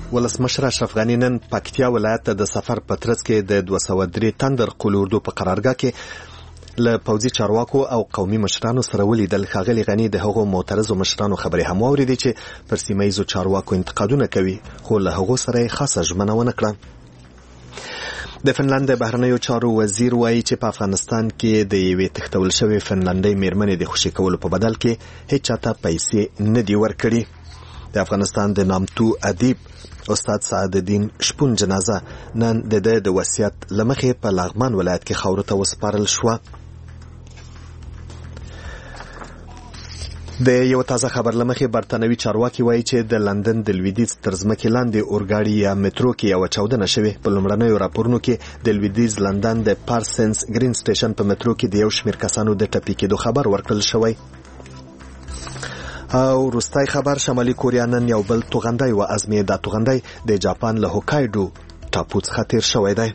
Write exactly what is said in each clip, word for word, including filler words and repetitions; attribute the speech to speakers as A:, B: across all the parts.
A: ولسمشر اشرف غني نن پکتیا ولایت ته د سفر په ترڅ کې د دوه سوه درې تندر قلوردو په قرارګاه کې له پوځي چارواکو او قومي مشرانو سره ولیدل. ښاغلي غني د هغو معترضو مشرانو خبرې هم واورېدې چې پر سیمه ییزو چارواکو انتقادونه کوي، خو له هغو سره یې خاصه ژمنه ونه کړه. د فنلند د بهرنیو چارو وزیر وایي چې په افغانستان کې د یوې تښتول شوې فنلندۍ میرمنې د خوشي کولو په بدل کې هیڅ چاته پیسې نه دي ورکړي. د افغانستان د نامتو ادیب استاد سعد الدین شپون جنازه نن د ده د وصیت له مخې په لغمان ولایت کې خاورو ته وسپارل شوه. د یو تازه خبر لمخې برتانوي چارواکي وایي چې د لندن د لویدیځ تر ځمکې لاندې اورګاډي یا مترو کې یوه چاودنه شوې. په لومړنیو راپورونو کې د لویدیځ لندن د پارسنس ګرین سټیشن په مترو کې د یو شمېر کسانو د ټپي کېدو خبر ورکړل شوی. او وروستی خبر، شمالي کوریا نن یو بل توغندی وازمویه. دا توغندی د جاپان له هوکایډو ټاپو څخه تیر شوی دی.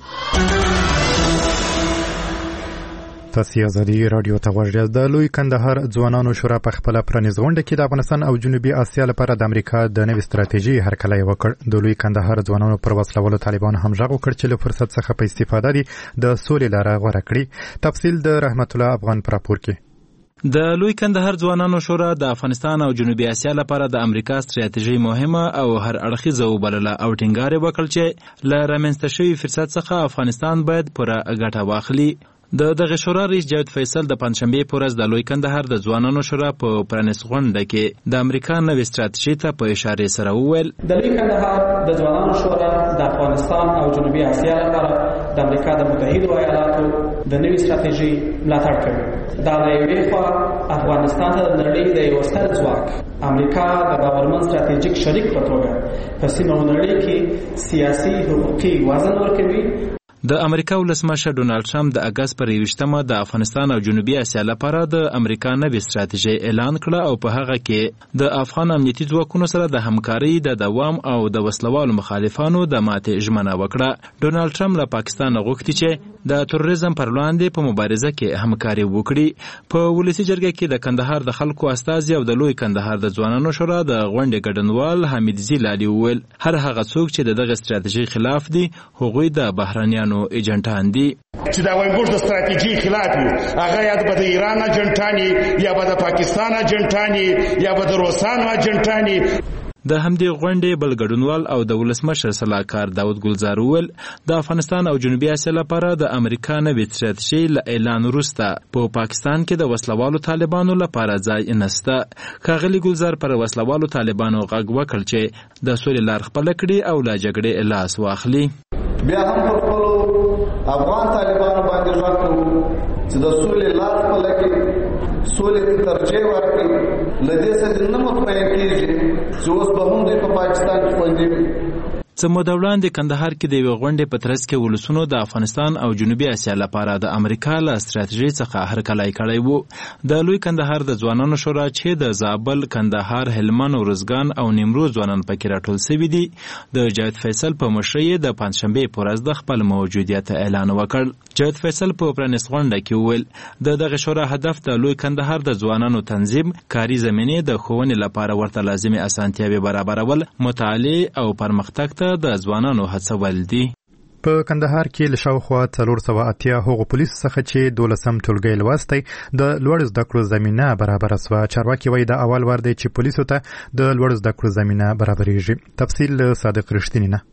B: تاسو ازادي رادیو ته غوږ د لوی کندهار ځوانانو شورا په خپل پرانیز غونډه کې د افغانستان او جنوبي اسیا لپاره د امریکا د نوې ستراتیژي هرکلی وکړ. د لوی کندهار ځوانانو پر وسلوالو طالبان هم ژغ وکړ چې له فرصت څخه په استفاده دي د سولې لاره غوره کړي. تفصیل د رحمت الله افغان پر راپور کې.
C: د لوی کندهار ځوانانو شورا د افغانستان او جنوبي اسیا لپاره د امریکا ستراتیژي مهمه او هر اړخیزه وبلله او ټینګار وکړ چې له رامنځته شوي فرصت څخه افغانستان باید پوره ګټه واخلي. د دغه شورا رئیس جاوید فیصل د پنځشنبې په ورځ د لوی کندهار د ځوانانو شورا په پرانیست غونډه کې د امریکا نوې ستراتیژي ته په اشاره سره وویل:
D: د لوی کندهار د ځوانانو شورا د افغانستان او جنوبي اسیا لپاره د امریکا د متحدو ایالاتو د نوې ستراتیژي ملاتړ کوي. دا د یوې خوا افغانستان ته د نړۍ د یو ستر ځواک امریکا د باورمن ستراتیژیک شریک په توګه په سیمه او نړۍ کې سیاسي حقوقي وزن ورکوي.
C: د امریکا ولسمشر ډونالد ټرمپ د اگست پر یوویشتمه د افغانستان او جنوبي اسیا لپاره د امریکا نوې ستراتیژي اعلان کړه او په هغه کې د افغان امنیتي ځواکونو سره د همکارۍ د دوام او د وسلوالو مخالفانو د ماتې ژمنه وکړه. ډونالد ټرمپ له پاکستان غوښتي چې د تروریزم پر وړاندې په مبارزه کې همکاري وکړي. په ولسي جرګه کې د کندهار د خلکو استازي او د لوی کندهار د ځوانانو شورا د غونډې ګډونوال حمید زیلالي وویل: هر هغه څوک چې دغه ستراتیژي خلاف دي هغوی د بهرانیانو ایجنټان دي.
E: چې دا وایي د ستراتیژي خلاف یو، هغه یا به د ایران ایجنټانی یا به د پاکستان ایجنټانی یا به د روسانو ایجنټانی.
C: د همدې غونډې بل ګډونوال او د ولسمشر سلاکار داود ګلزار وویل: د افغانستان او جنوبي اسیا لپاره د امریکا نوې ستراتیژي له اعلان وروسته په پاکستان کې د وسلوالو طالبانو لپاره ځای نشته. ښاغلي ګلزار پر وسلوالو طالبانو غږ وکړ چې د سولې لار خپله کړي او له جګړې لاس واخلي.
F: بیا هم پر خپلو افغان طالبانو باندې غږ کوو چې د سولې لار خپله کړي، سولې ته ترجیح ورکړي. له دې څخه نه مطمئن کېږي چې اوس به هم دوی په پاکستان کې خوندي وي.
C: څه موده وړاندې کندهار کې د یوې غونډې په ترڅ کې ولسونو د افغانستان او جنوبي اسیا لپاره د امریکا له ستراتیژۍ څخه هرکلی کړی و. د لوی کندهار د ځوانانو شورا چې د زابل، کندهار، هلمند، ارزګان او نیمروز ځوانان پکې راټول شوي دي، د جاوید فیصل په مشرۍ د پنځشنبې په ورځ د خپل موجودیت اعلان وکړ. جاوید فیصل په پرانیست غونډه کې وویل: د دغه شورا هدف د لوی کندهار د ځوانانو تنظیم، کاري زمینې د ښوونې لپاره ورته لازمي اسانتیاوې برابرول، مطالعې او پرمختګ د ځوانانو هڅول دي.
B: په کندهار کې له شاوخوا څلور سوه اتیا هغو پولیسو څخه چې دولسم ټولګی لوستی د لوړو زده کړو زمینه برابره سوه. چارواکي وایي دا اول وار دی چې پولیسو ته د لوړو زده کړو زمینه برابریږي. تفصیل له صادق رښتینی نه.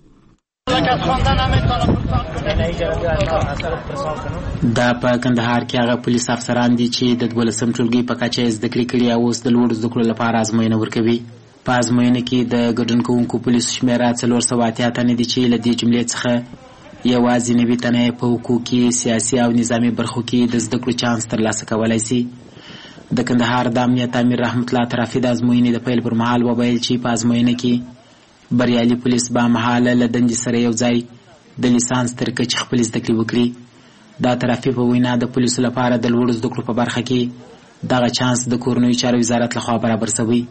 G: دا په کندهار کې هغه پولیس افسران دي چې د دولسم ټولګي په کچه زده کړې کړي او اوس د لوړو زده کړو لپاره ازموینه ورکوي. په ازموینه کې د ګډون کوونکو پولیسو شمېره څلور سوه اتیا تنې دي چې له دې جملې څخه یوازې نوي تنې په حقوقي، سیاسي او نظامي برخو کې د زده کړو چانس ترلاسه کولی شي. د کندهار د امنیت امیر رحمت الله ترافي د ازموینې د پیل پر مهال وویل چې په ازموینه کې بریالي پولیس به مهاله له دندې سره یو ځای د لیسانس تر کچې خپلې زده کړې وکړي. دا ترافي په وینا د پولیسو لپاره د لوړو زده کړو په برخه کې دغه چانس د کورنیو چارو وزارت لخوا برابر شوی.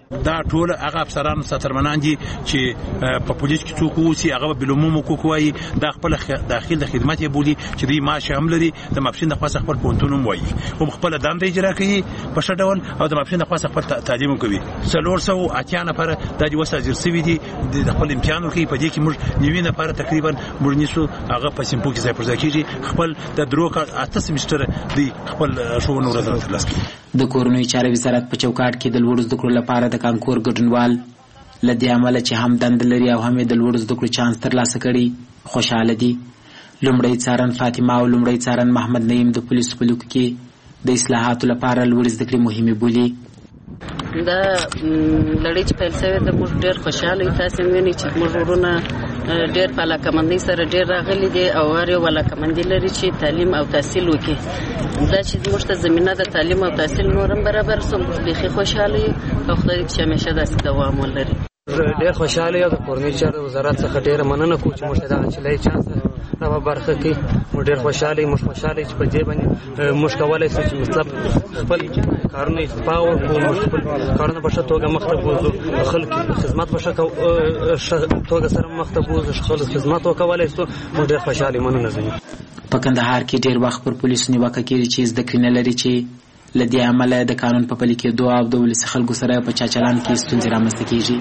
H: دا ټول هغه افسران سترمنان دي چې په پولیس کې څوک اوسي هغه بلومو کوکوي د خپل داخل د خدمت یې بولي چې دوی معاش هم لري د ماپښین د خاص خپل پونتونم وایي او خپل دنده اجرا کوي په شډول او د ماپښین د خاص خپل تعلیم کوي څلور سوه اتیا نفر د دې وسه جرسوي دي د خپل امتحان ورکوي په دې کې موږ نیوي نفر تقریبا موږ نیسو هغه په سیمپو کې ځای پر ځای کېږي خپل د درو اته سمستر دی خپل ښوونه ورځ ترلاسه کوي.
G: د کورنیو چارو وزارت په چوکاټ کې د لوړو زده کړو لپاره د کانکور ګډونوال له دې امله چې هم دنده لري او هم د لوړو زده کړو چانس ترلاسه کړي خوشاله دي. لومړی څارن فاطمه او لومړی څارن محمد نعیم د پولیسو په لیکو کې د اصلاحاتو لپاره لوړې زده کړې مهمې بولي.
I: دا لړۍ چې پیل شوې ده موږ ډېر خوشحاله یو. تاسې وینئ چې موږ ورونه ډېر په علاقمندۍ سره ډېر راغلي دي او هر یو علاقمندي لري چې تعلیم او تحصیل وکړي. دا چې موږ ته زمینه د تعلیم او تحصیل نور هم برابر سو موږ بیخي خوشحاله یو او خدای دې چې همیشه داسې دوام ولري.
J: ډېر خوشحاله یو. د کورنیو چارو وزارت څخه ډېره مننه کوم چې موږ ته دغه چلای چانس را برخه کوي. موږ ډېر خوشحاله یو. موږ خوشحاله چې په دې باندې موږ کولی شو چې مطلب خپل کارونه اتفاق وکړو، موږ خپل کارونه په ښه توګه مخته بوځو، خلکو خدمت په ښه توګه سره مخته بوځو، خپل خدمت وکولی شو. موږ ډېر خوشحاله یو. مننه زموږ.
G: په کندهار کې ډېر وخت پر پولیسو نیوکه کېږي چې زده کړې نه لري چې له دې امله د قانون په پلي کېدو او د ولسي خلکو سره په چاچلان کې ستونزې رامنځته کېږي.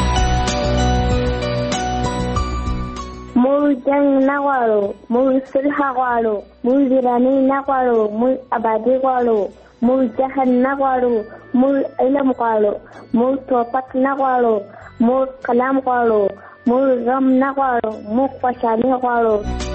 K: موږ جنګ نه غواړو، موږ صلح غواړو، موږ ویرانۍ نه غواړو، موږ ابادي غواړو، موږ جهل نه غواړو، موږ علم غواړو، موږ توپک نه غواړو، موږ قلم غواړو، موږ غم نه غواړو، موږ خوشحالي غواړو.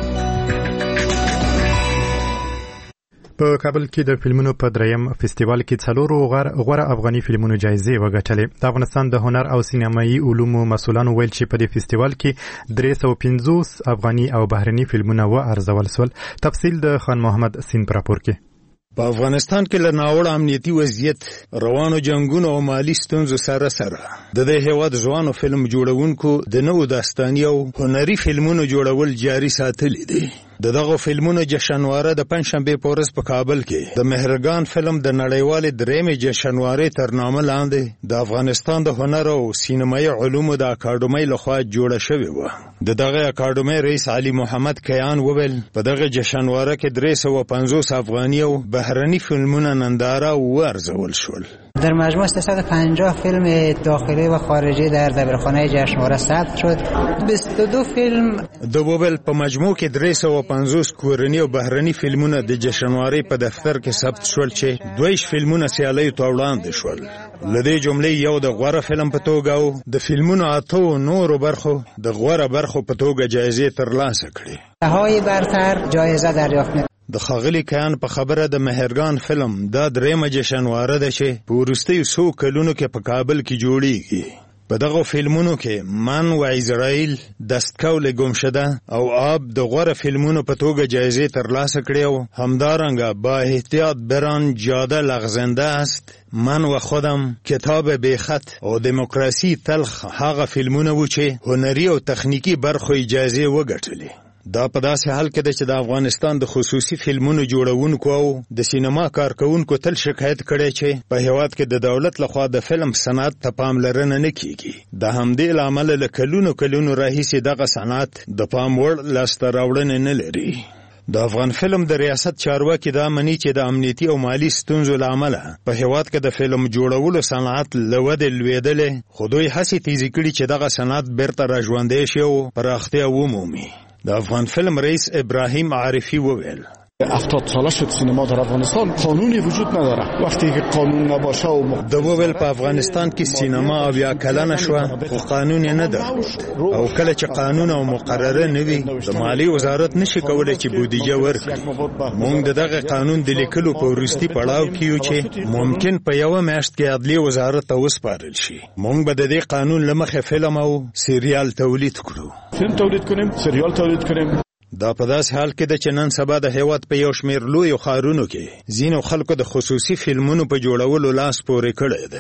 B: په کابل کې د فلمونو په دریم فستیوال کې څلورو غوره افغاني فلمونو جایزې وګټلې. د افغانستان د هنر او سینمایي علومو مسؤلانو ویل چې په دې فستیوال کې درې سوه پنځوس افغاني او بهرني فلمونه وارزول شول. تفصیل د خان محمد سین پر راپور کې.
L: په افغانستان کې له ناوړه امنیتي وضعیت، روانو جنگونو او مالي ستونزو سره سره د دې هېواد ځوانو فلم جوړونکو د نوو داستاني او هنري فلمونو جوړول جاري ساتلي دي. د دغه فلمونو جشنواره د پنځشنبې په ورځ په کابل کې د مهرګان فلم د نړیوالې درېیمې جشنوارې تر نامه لاندې د افغانستان د هنر او سینمایي علومو د اکاډمۍ لخوا جوړه شوې وه. د دغه اکاډمۍ رئیس علي محمد کیان وویل په دغه جشنواره کې درې سوه پنځوس افغاني او بهرني فیلمونه ننداره وارزول شول.
M: در مجموع سیصد و پنجاه فیلم داخلی و خارجی در زبرخانه جشنواره ثبت شد. بیست و دو فیلم
L: د وویل په مجموع کې درې سوه پنځوس کورني او بهرني فیلمونه د جشنوارې په دفتر کې ثبت شول چې دویش فیلمونه سیالیو ته وړاندې شول. له دې جملې یو د غوره فلم په توګه او د فیلمونو اتو نورو برخو د غوره برخو په توګه جایزې ترلاسه کړې.
M: بهای برتر جایزه دریافت کړه.
L: د ښاغلي کیان په خبره د مهرګان فلم دا درېیمه جشنواره ده چې په وروستیو څو کلونو کې په کابل کې جوړیږي. په دغه فلمونو کې من و اسرائیل، دستکول گمشده او آب د غوره فلمونو په توګه جایزې ترلاسه کړې او همدارنګه با احتیاط بران جاده لغزنده است، من و خودم، کتاب بیخط او دموکراسی تلخ هغه فلمونه و چې هنري او تخنیکی برخو اجازه وګټلې. دا په داسې حال کې ده چې د افغانستان د خصوصي فلمونو جوړونکو او د سینما کارکونکو تل شکایت کړی چې په هېواد کې د دولت لخوا د فلم صنعت ته پاملرنه نه کیږي. د همدې له امله له کلونو کلونو راهیسې دغه صنعت د پام وړ لاسته راوړنې نه لري. د افغان فلم د ریاست چارواکي دا مني چې د امنیتي او مالی ستونزو له امله په هېواد کې د فلم جوړولو صنعت له ودې لوېدلی، خو دوی هڅې تیزې کړي چې دغه صنعت بیرته راژوندی شي او پراختیا ومومي. د افغان فلم رئیس ابراهیم عارفی وویل
N: هفتاد ساله شد سینما در افغانستان قانونی وجود نداره. وقتی که قانون نباشه و مخ...
L: د وویل په افغانستان کې سینما بیا کلنه شوه خو قانون نه درلود او کله چې قانون او مقرره نه وي د مالی وزارت نشي کولای چې بودیجه ورکړي. موږ د دغه قانون د لیکلو په وروستي پړاو کې یو چې ممکن په یوه میاشت کې عدلیې وزارت ته وسپارل شي. موږ به د دې قانون له مخې فلم او سریال تولید کړو.
N: فلم تولید کنیم، سریال تولید کنیم.
L: دا په داسې حال کې ده چې نن سبا د هېواد په یو شمېر لویو ښارونو کې ځینو خلکو د خصوصي فلمونو په جوړولو لاس پورې کړی دی.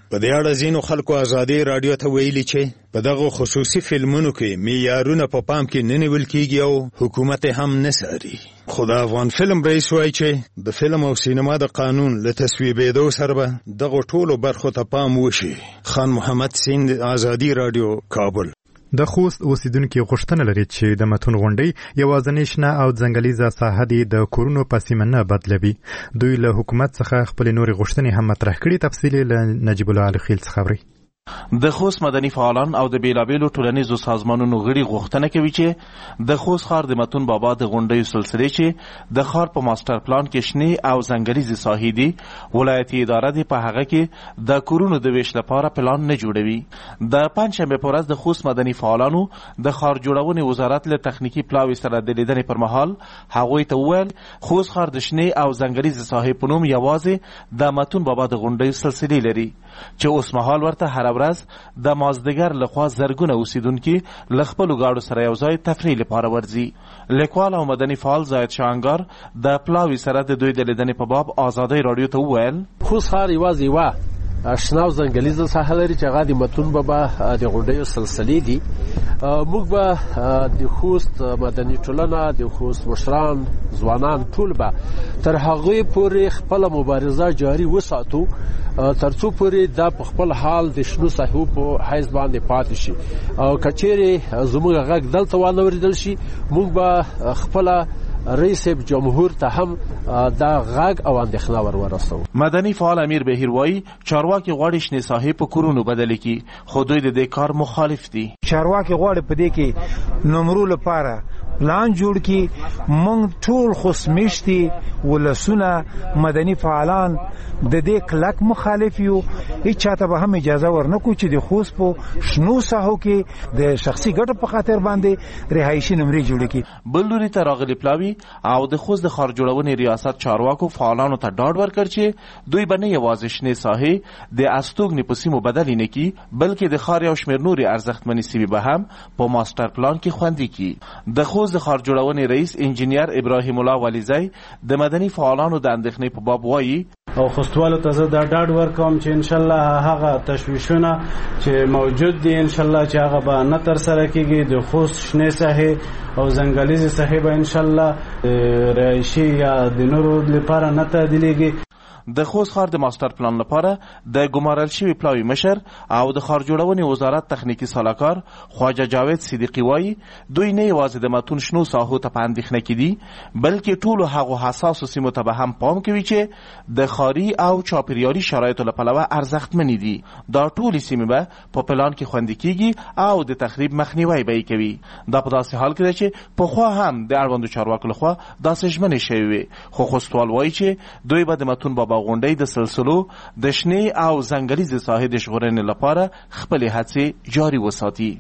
L: په دې اړه ځینو خلکو ازادي رادیو ته ویلي چې په دغه خصوصي فلمونو کې معیارونه په پام کې نه نیول کیږي او حکومت هم نه څاري. خو د افغان فلم رئیس وایي چې د فلم او سینما د قانون له تصویبېدو سره به دغه ټولو برخو ته پام وشي. خان محمد سیند، ازادي رادیو، کابل.
B: د خوست اوسیدونکو غوښتنه لري چې د متون غونډۍ یوازینۍ شنه او ځنګلیزه ساحه دي د کورونو په سیمه نه بدلوي. دوی له حکومت څخه خپل نورې غوښتنې هم مطرح کړي. تفصیل له نجیب الله علخیل څخه اوري.
O: د خوست مدني فعالان او د بیلابیلو ټولنیزو سازمانونو غړي غوښتنه کوي چې د خوست ښار د متون بابا د غونډیو سلسله چې د ښار په ماستر پلان کې شنې او ځنګلیزې ساحې دي، ولایتي اداره دې په هغه کې د کورونو د ویش لپاره پلان نه جوړوي. د پنجشنبې په ورځ د خوست مدني فعالانو د ښار جوړونې وزارت له تخنیکي پلاوي سره د لیدنې پر مهال هغوی ته وویل خوست ښار د شنې او ځنګلیزې ساحې په نوم یوازې د متون بابا د غونډیو سلسلې لري چې اوس مهال ورته هر ورځ د مازدیګر لخوا زرګونه اوسیدونکي له خپلو ګاډو سره یو ځای تفریح لپاره ورځي. لیکوال او مدني فعال زاید شاهنګار د پلاوي سره د دوی د لیدنې په باب ازادۍ راډیو ته وویل
P: خوست ښار یوازې یوه شنه او ځنګلیزه ساحه لري چې هغه د متون بابا د غونډیو سلسلې دي. موږ به د خوست مدني ټولنه، د خوست مشران، ځوانان ټول به تر هغوی پورې خپله مبارزه جاري وساتو تر څو پورې دا په خپل حال د شنو ساحو په حیث باندې پاتې شي. او که چیرې زموږ غږ دلته وانه اورېدل شي، موږ به خپله رئیس جمهور ته هم دا غږ او اندېښنه ور ورسوو.
O: مدني فعال امیر بهیر وایي چارواکي غواړي شنې ساحې په کورونو بدلې کړي، خو دوی د دې کار مخالف دي.
Q: چارواکي غواړي په دې کې نمرو لپاره پلان جوړ کی. مونږ ټول خوشمشتي ولسونه مدني فعالان د دې کلک مخالف یو. هیڅ چاته به هم اجازه ورنکو چې د خوست په شنو ساحو کې د شخصي ګټو په خاطر باندې رهایشي نمرې جوړ کی.
O: بل لوري ته راغلي پلاوي او د خوست د ښار جوړونې ریاست چارواکو فعالانو ته ډاډ ورکړ چې دوی به نه یوازې شنې ساحې د استوګنې په سیمو بدلې نه کړي، بلکې د ښار یو شمېر نورې ارزښتمنې سیمې به هم په ماسټر پلان کې خوندي کړي. د خوست د ښار جوړونې رئیس انجینیر ابراهیم الله ولیزی د مدني فعالانو د اندېښنې په باب وایي
R: او خوستوالو ته زه دا ډاډ ورکوم چې انشاءالله هغه تشویشونه چې موجود دي انشاءالله چې هغه به نه ترسره کیږي. د خوست شنې ساحې او ځنګلیزې ساحې به انشاءالله رهایشي یا د نورو لپاره نه تعدیلېږي.
O: د خوست ښار د ماستر پلان لپاره د ګمارل شوي پلاوي مشر او د ښار جوړونې وزارت تخنیکي سلاکار خواجه جاوید صدیقي وایي دوی نه یوازې د متون شنو ساحو ته په اندېښنه کې دي، بلکې ټولو هغو حساسو سیمو ته به هم پام کوي چې د ښاري او چاپیریالي شرایطو له پلوه ارزښتمنې دي. دا ټولې سیمې به په پلان کې خوندي کیږي او د تخریب مخنیوی به یې کوي. دا په داسې حال کې ده چې پخوا هم د اړوندو چارواکو لخوا داسې ژمنې شوې وې، خو خوستوال وایي چې دوی به د متون بابا غونډۍ د سلسلو د شنې او ځنګلیزې ساحې د ژغورنې لپاره خپلې هڅې جاري وساتي.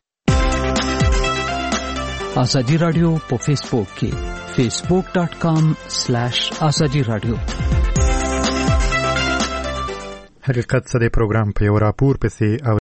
S: ازادي رادیو په فیسبوک کې فیسبوک ډاٹ کام سلیش ازادي رادیو.
B: حقیقت څه دی پروګرام په یو راپور پسې